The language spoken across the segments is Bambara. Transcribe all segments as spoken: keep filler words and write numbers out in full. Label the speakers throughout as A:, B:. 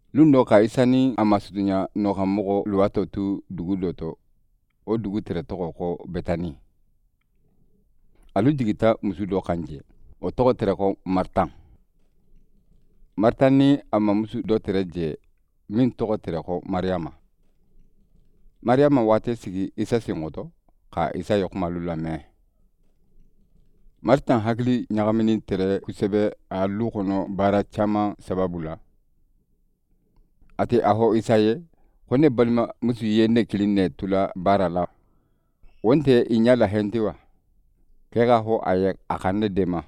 A: lundo ka isani amasudunya no kamogo luwato tu dugu doto o dugu tere togo ko Betani. Alu jigita musu do kanje o togo tere ko Martan. Martan ni ama musu do tere je min togo tere ko Mariama. Mariama wate sigi isa singoto ka isa yokuma lula me. Martan hakili nyagamini tere kusebe a lukono bara chama sababula. Ate aho isa ye kone balma musu ye ne kiline tula bara la. Wonte inyala hentiwa. Kega ho aye akane dema.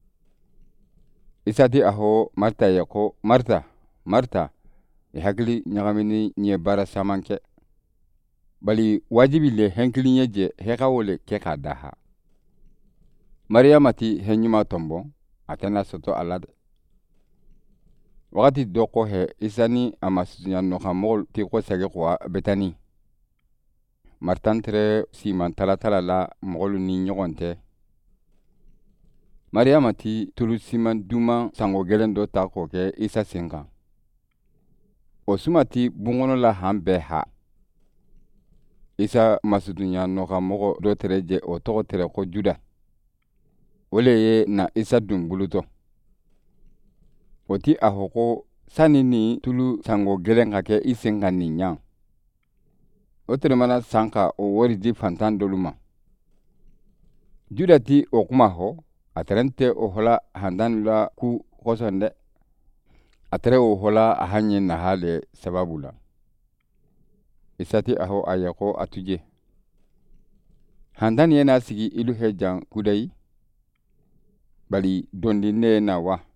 A: Isati aho Marta ye ko Marta, Marta, e hakili nyagamini nye bara samanke. Bali wajibi le henkili nye je heka wole keka daha. Mariama ti henyuma tombo, atena soto alade. Wakati doko he isani amasunya noka mol ti ko sage kwa Betani. Martan tere siman tala tala la molu ni nyogonte. Mariama ti tulu siman duma sango gelen do ta ko ke isa senga. Osuma ti bungono la hambe ha. Isa masudunya noka mogo do tere je o togo tere ko Juda. Ole ye na isa dum buluto. Oti ahoko sani ni tulu sango gelen kake isenga ni nyang. Otere mana sanka o wori di fantan doluma. Juda ti okuma ho, aterente o hola handan la ku kosonde. Atere o hola ahanye na hale sababula. Isati aho ayako atuje. Handan yena sigi ilu hejang kudai. Bali dondi ne na wa.